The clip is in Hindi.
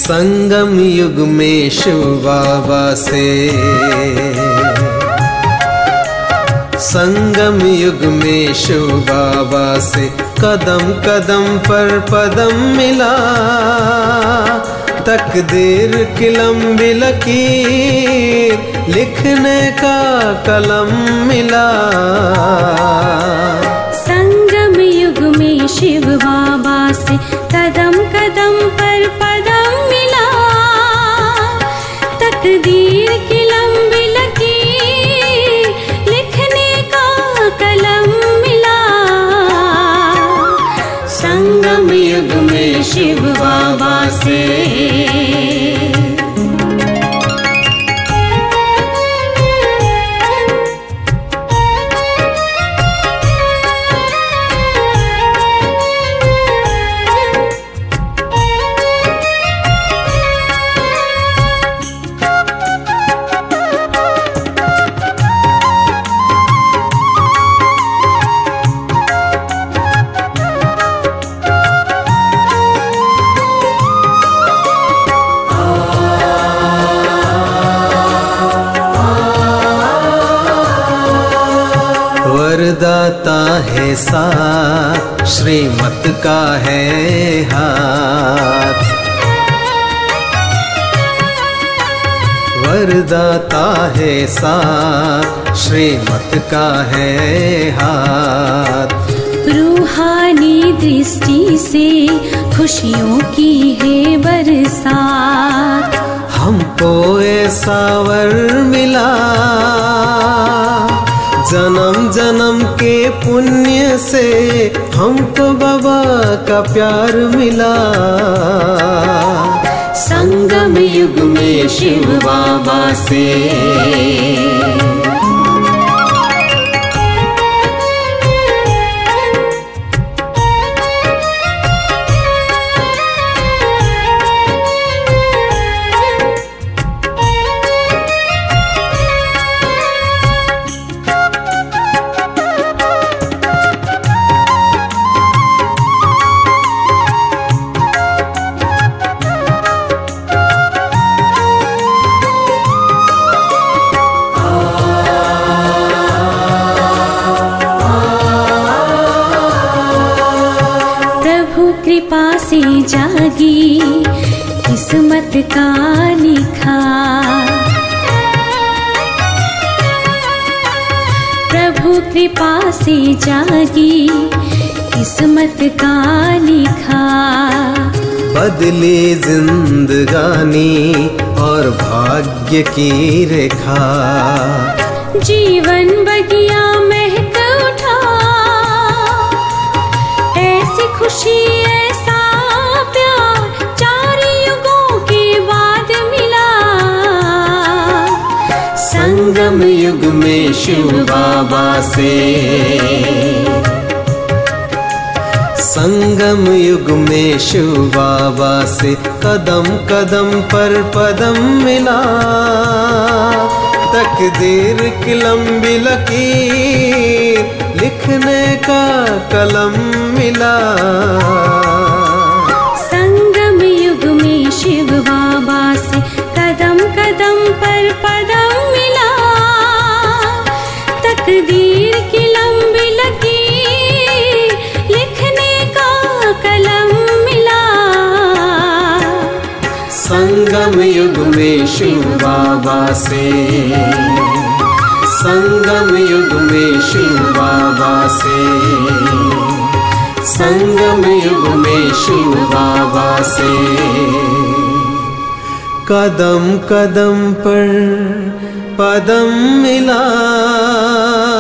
संगम युग में शिव बाबा से, संगम युग में शिव बाबा से कदम कदम पर पदम मिला, तकदीर की लंबी लकीर लिखने का कलम मिला। संगम युग में शिव बाबा से कदम कदम पर पदम मिला, तकदीर की लंबी लकीर लिखने का कलम मिला। संगम युग में शिव बाबा से। वरदाता है साथ, श्रीमत का है हाथ। वरदाता है साथ, श्रीमत का है हाथ। रूहानी दृष्टि से खुशियों की है बरसात, हमको ऐसा वर मिला, जन्म जन्म के पुण्य से हमको बाबा का प्यार मिला। संगम युग में शिव बाबा से। कृपा से जागी किस्मत का लिखा, प्रभु कृपा से जागी किस्मत का लिखा। बदली जिंदगानी और भाग्य की रेखा, जीवन बगिया महक उठा, ऐसी खुशी ऐसा प्यार 4 युगों के बाद मिला। संगम युग में शिव बाबा से। संगम युग में शिव बाबा से कदम कदम पर पदम मिला, तकदीर की लंबी लकीर लिखने का कलम मिला। संगम युग में शिव बाबा से कदम कदम पर पदम मिला, तकदीर की लंबी लकीर लिखने का कलम मिला। संगम युग में शिव बाबा से। संगम युग में शिव बाबा से। संगम युग में शिव बाबा से। कदम कदम पर पदम मिला।